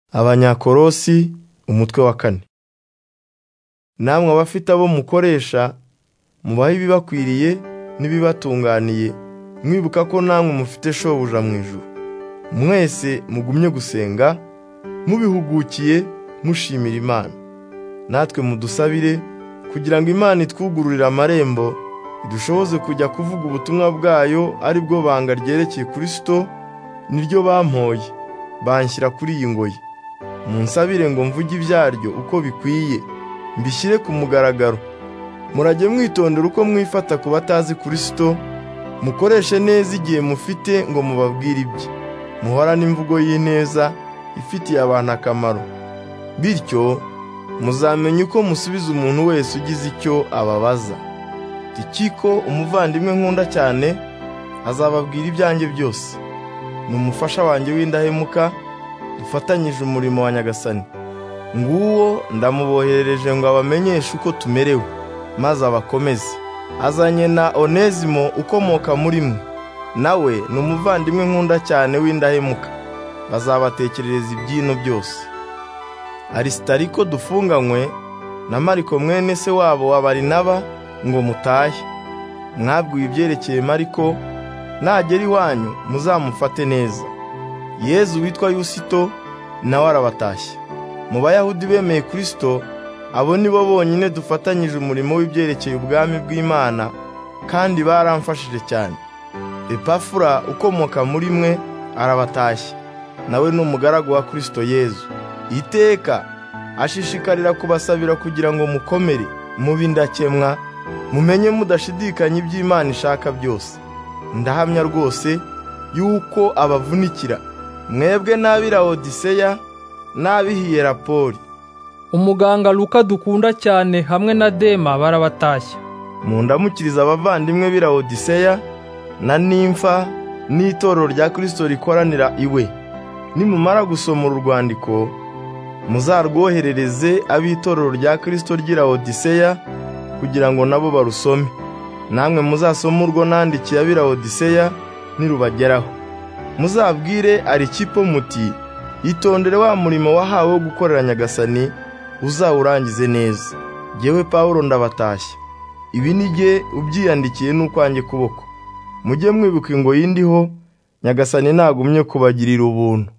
Abanyakolosi umutwe wa 4. Namwe abafite abo mukoresha mubahe ibibakwiriye n'ibibatunganiye, mwibuka ko namwe mufite shobuja mu ijuru. Mwese mugumye gusenga mubihugukiye mushimira Imana. Natwe mudusabire kugira ngo Imana itwugururire amarembo, idushoboze kujya kuvuga ubutumwa bwayo, ari bwo banga ryerekeye Kristo, niryo bampoye banshyira kuri iyi ngoyi. Munsabire ngo mvuge ibyaryo uko bikwiye, mbishyire ku mugaragaro. Murajye mwitondera uko mwifata ku batazi Kristo, mukoreshe neza igihe mufite ngo mubabwire ibye. Muhorane imvugo y'ineza ifitiye abantu akamaro, bityo muzamenye uko musubiza umuntu wese ugize icyo ababaza. Tikiko umuvandimwe nkunda cyane azababwira ibyanjye byose. Ni umufasha wanjye w'indahemuka, dufatanyije umurimo wa Nyagasani. Nguwo ndamuboherereje ngo abamenyeshe uko tumerewe, maze abakomeze. Azanye na Onezimo ukomoka muri mwe, nawe ni umuvandimwe nkunda cyane w'indahemuka. Bazabatekerereza ibyino byose. Arisitariko dufunganywe na Mariko mwene se wabo wa Barinaba ngo mutahe. Mwabwiwe ibyerekeye Mariko, nagera iwanyu muzamufate neza. Yezu witwa Yusito nawe arabatashye. Mu Bayahudi bemeye Kristo, abo nibo bonyine dufatanyije umurimo w'ibyerekeye ubwami bw'Imana, kandi baramfashije cyane. Epafura ukomoka muri mwe arabatashye, nawe ni umugaragu wa Kristo Yezu. Iteka ashishikarira kubasabira kugira ngo mukomere, mube indakemwa, mumenye mudashidikanya iby'Imana ishaka byose. Ndahamya rwose yuko abavunikira, mwebwe n'ab'i Laodiseya n'ab'i Hiyerapoli. Umuganga Luka dukunda cyane hamwe na Dema barabatashya. Mundamukiriza abavandimwe b'i Laodiseya na Nimfa n'itorero rya Kristo rikoranira iwe. Nimumara gusoma urwandiko, muzarwoherereze ab'itorero rya Kristo ry'i Laodiseya kugira ngo nabo barusome. Namwe muzasoma urwo nandikiye ab'i Laodiseya nirubageraho. Muzabwire Arikipo muti, itondere wa murimo wahawe wo gukorera Nyagasani, uzawurangize neza. Jyewe Pawulo ndabatashya. Ibi ni jye ubyiyandikiye n'ukwanjye kuboko. Mujye mwibuka ingoyi ndiho, Nyagasani nagumye kubagirira ubuntu.